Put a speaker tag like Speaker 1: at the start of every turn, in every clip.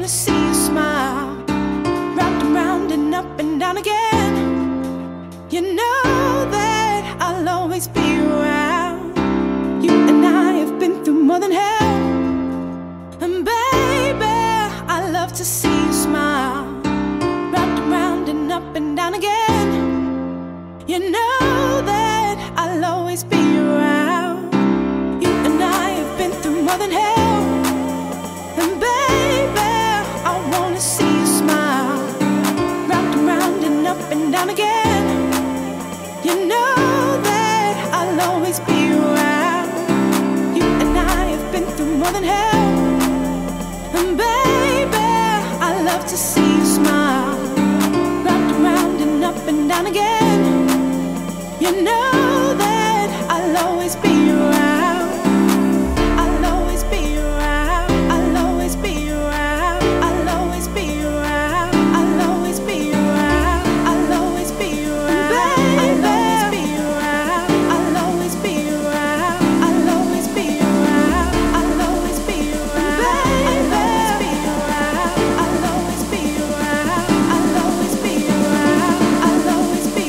Speaker 1: see you smile, round and round and up and down again. You know that I'll always be around. You and I have been through more than hell. And baby, I love to see you smile, round and round and up and down again. You know that I'll always be around. You and I have been through more than hell. And baby, I wanna see you smile, round and round and up and down again. You know that I'll always be around. You and I have been through more than hell. And baby, I love to see you smile, round and round and up and down again. You know that I'll always be around. I'll always be around. I'll always be around. I'll always be around. I'll always be around. I'll always be around. I'll always be around. I'll always be around. I'll always be around. I'll always be around. I'll always be around. I'll always be around. I'll always be around. I'll always be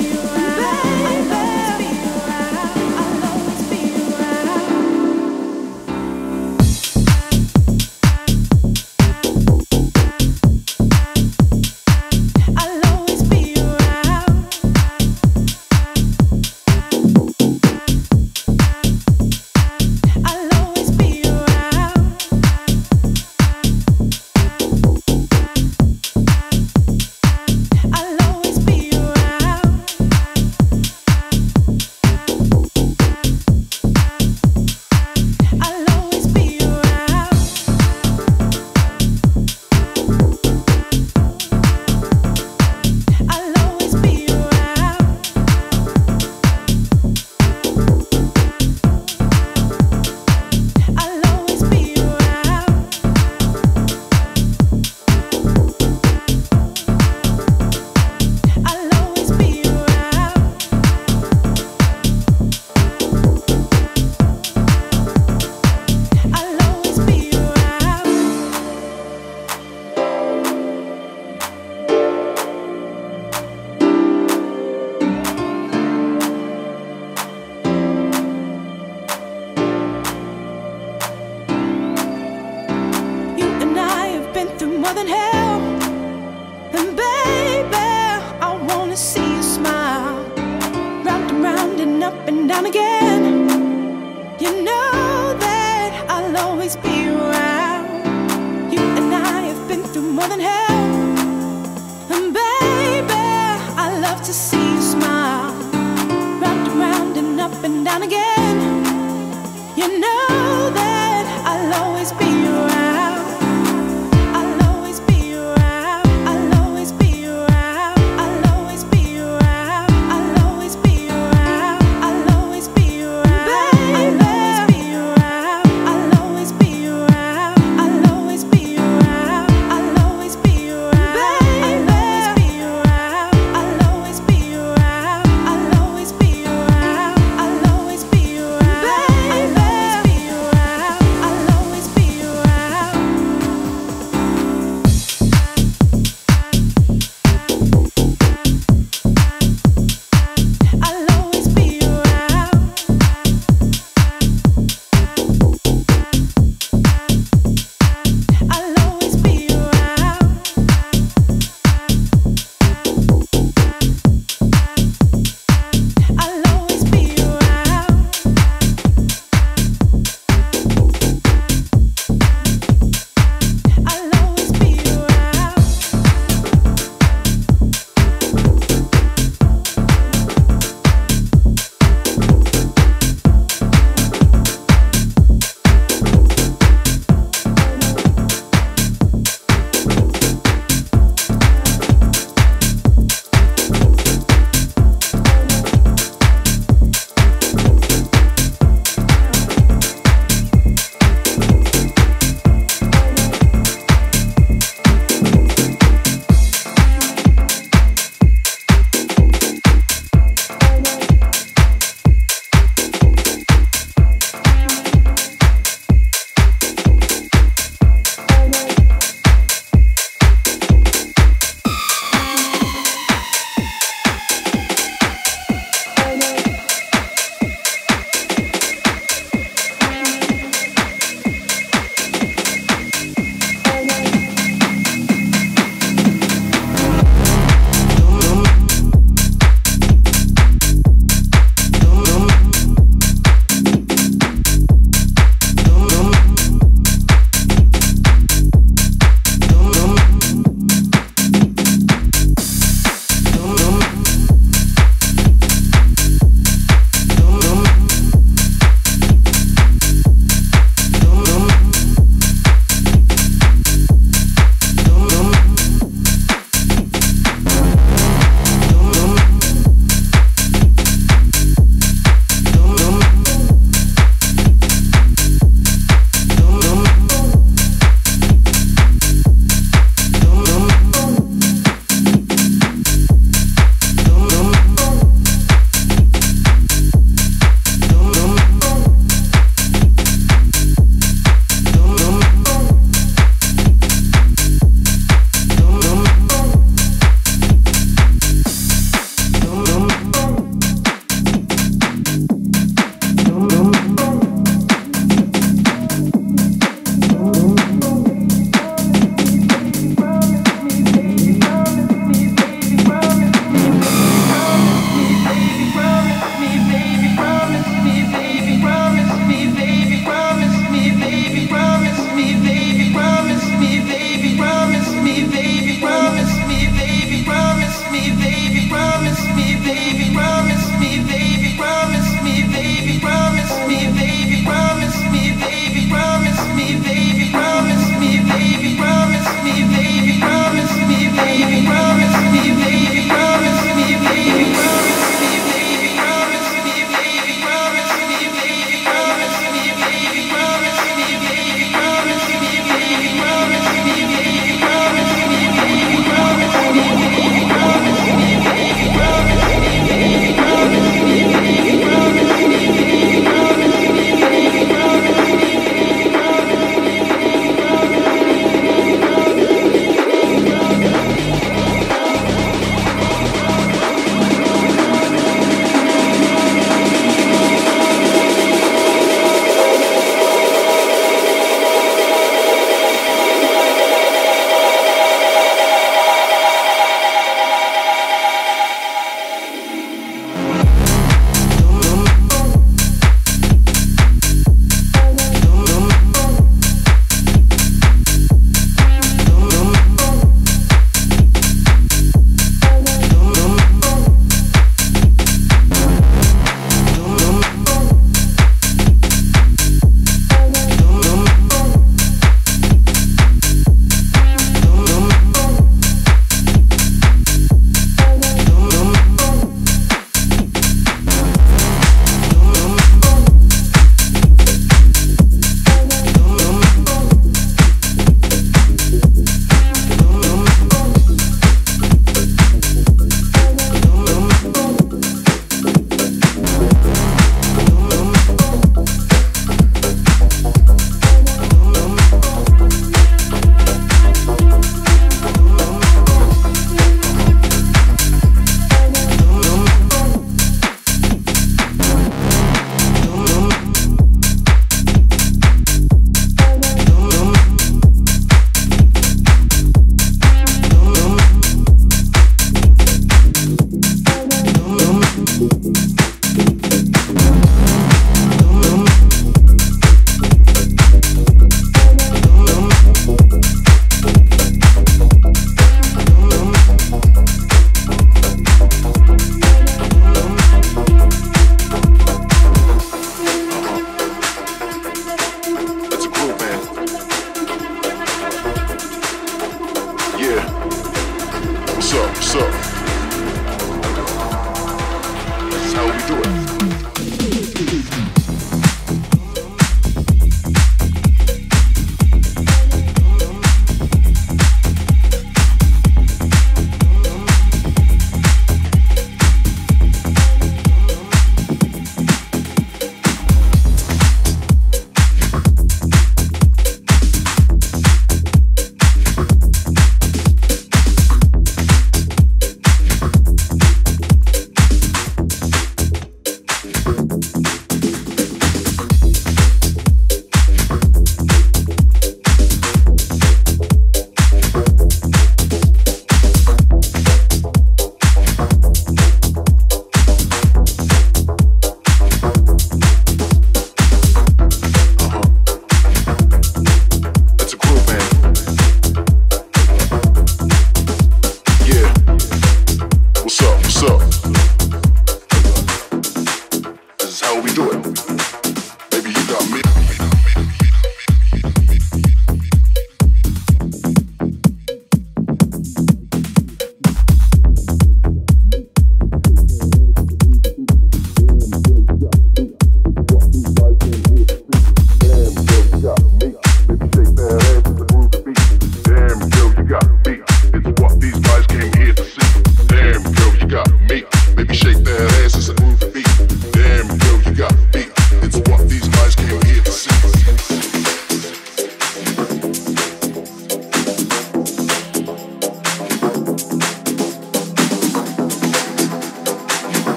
Speaker 1: more than hell. And baby, I wanna see you smile, round and round and up and down again. You know that I'll always be around. You and I have been through more than hell. And baby, I love to see you smile, round and round and up and down again. You know that I'll always be around. Be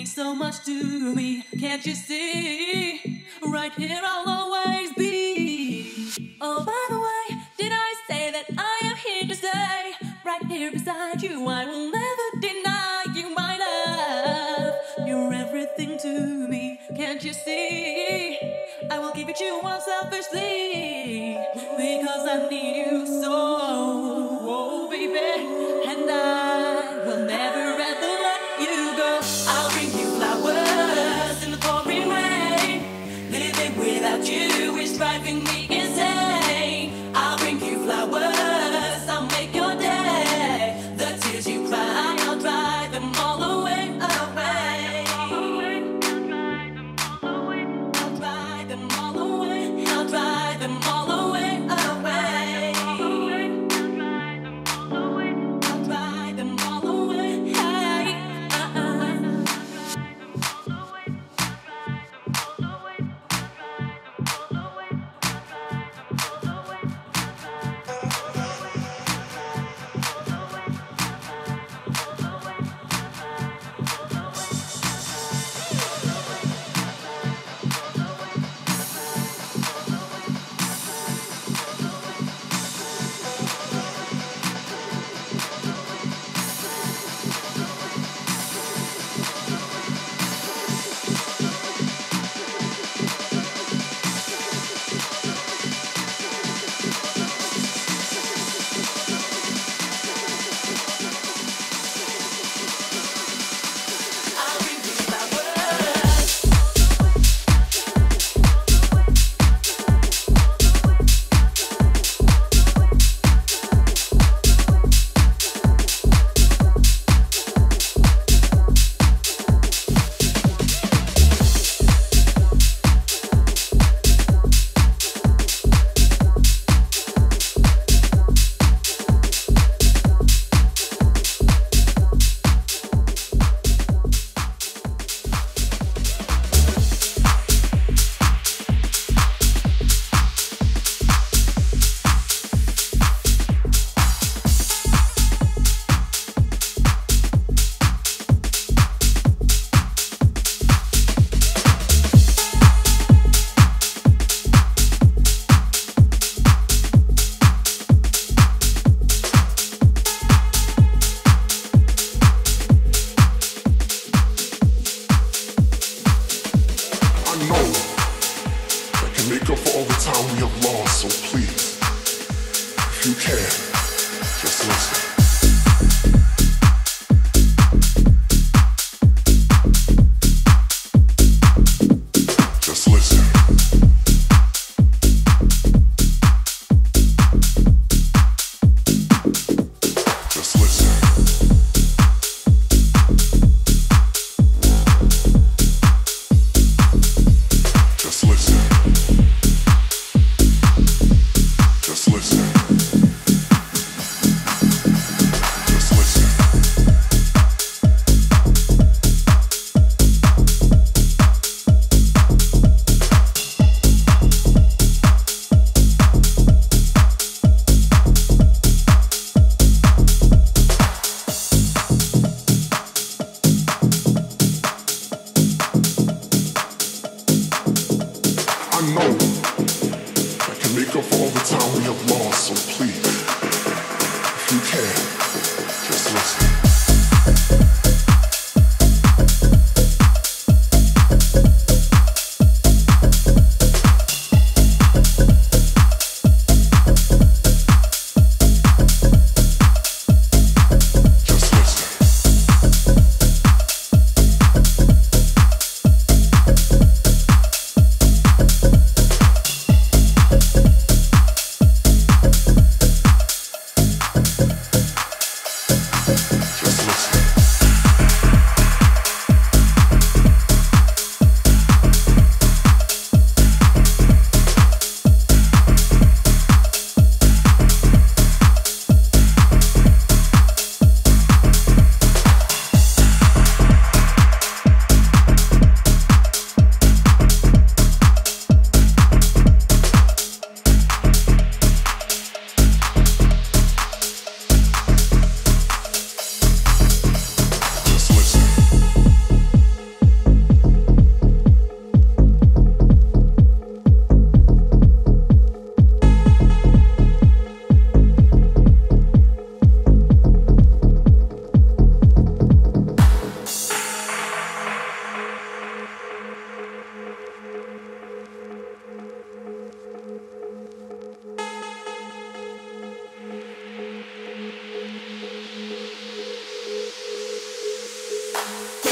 Speaker 1: so much to me. Can't you see? Right here I'll always be. Oh, by the way, did I say that I am here to stay? Right here beside you, I will never deny you my love. You're everything to me. Can't you see? I will give it to you unselfishly because I need you so, oh baby, and I will never ever let you go. I'll bring you flowers in the pouring rain. Living without you is driving me insane. I'll bring you flowers, I'll make your day. The tears you cry, I'll dry them all away, away. I'll dry them all away, I'll dry them all away, away. I'll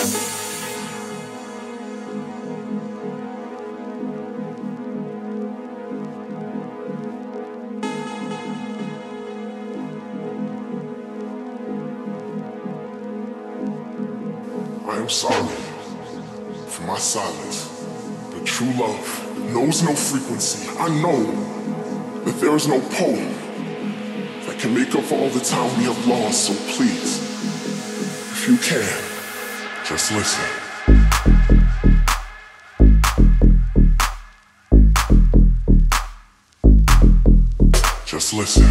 Speaker 2: I am sorry for my silence, but true love knows no frequency. I know that there is no poem that can make up for all the time we have lost, so please, if you can, just listen. Just listen.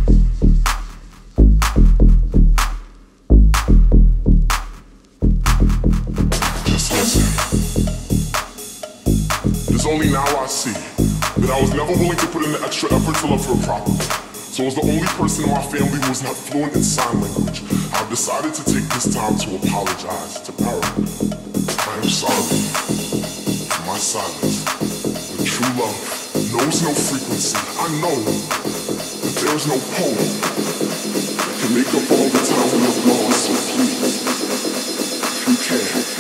Speaker 2: Only now I see that I was never willing to put in the extra effort to love her properly. So as the only person in my family who is not fluent in sign language, I've decided to take this time to apologize to Parrot. I am sorry for my silence, but true love knows no frequency. I know that there is no poem that can make up all the time we have lost, so please, if you can,